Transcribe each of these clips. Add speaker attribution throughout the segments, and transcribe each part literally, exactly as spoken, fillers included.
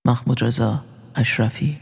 Speaker 1: محمود رضا اشرفی.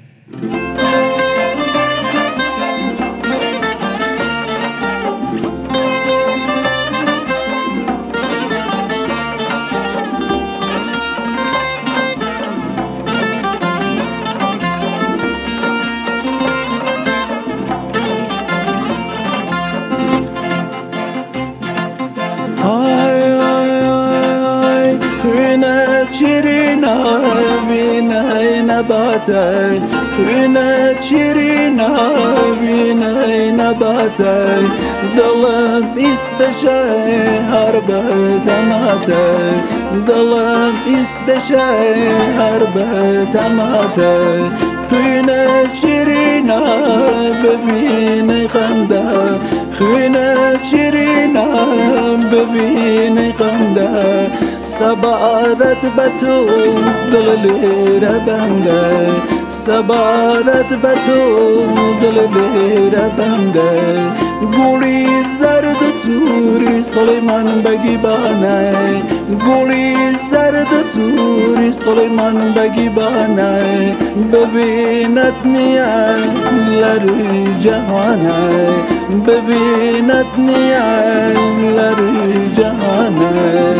Speaker 2: شيرينا بينا نباتي خينا شيرينا بينا نباتي ضلب استشاي هربة تماتي ضلب استشاي هربة تماتي خينا شيرينا ببيني خندا خينا شيرينا ببيني خندا سبارت بتو دللی ربنده سبارت بتو دللی ربنده گولی زرد سوری سلیمان بگی بانه گولی زرد سوری سلیمان بگی بانه ببیند نیان لروی جهانه ببیند نیان لروی جهانه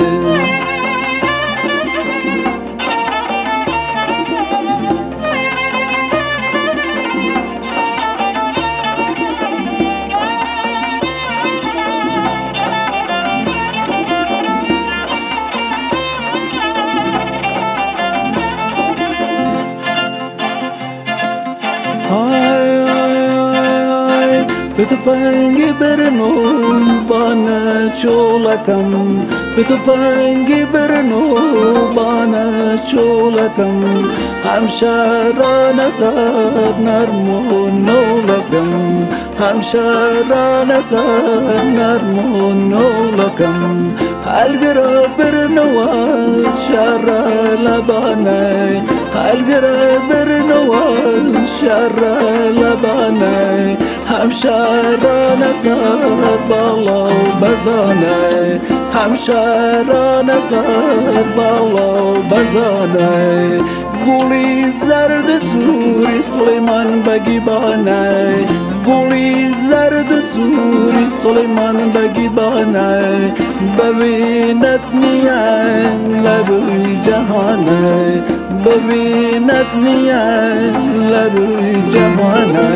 Speaker 2: بتفنگی برنو بانا چولکم بتفنگی برنو بانا چولکم همشاران سر نرمو نولکم همشاران سر نرمو نولکم هلگرا برنو شر لبانه هلگرا برنو شر لبانه همشاران سر بالا و بزانه همشاران سر بالا و بزانه گولی زرد سوری سلیمان بگی بانه گولی زرد سوری سلیمان بگی بانه ببیند نیان لروی جهانه ببیند نیان لروی جهانه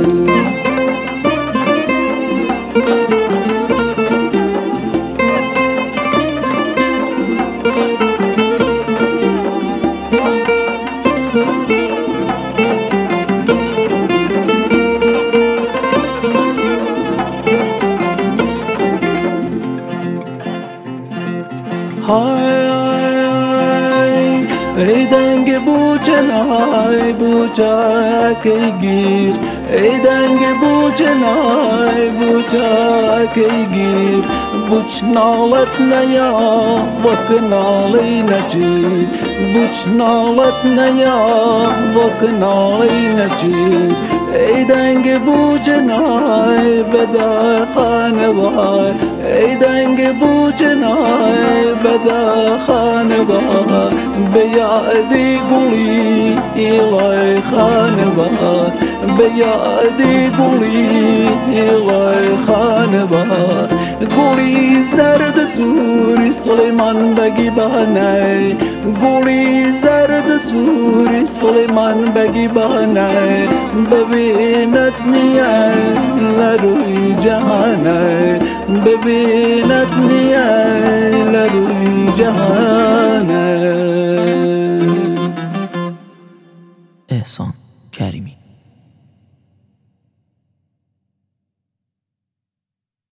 Speaker 2: های های ای دنگ بوچنای بوچاکی گیر ای دنگ بوچنای بوچاکی گیر بوچ نالت نیا وک نالی نچیر بوچ نالت نیا وک نالی نچیر ای دنگ بوچنای بدا خانوار ای دنگ بوچنای بدا خانوار بیادی گولی ایلای خانوار بیادی گولی ایلای خانوار گولی زرد سوری سلیمان بگی بانه گولی زرد سوری سلیمان بگی بانه ببیند نیان لروی جهانه ببیند نیان لروی جهانه.
Speaker 1: احسان کریمی.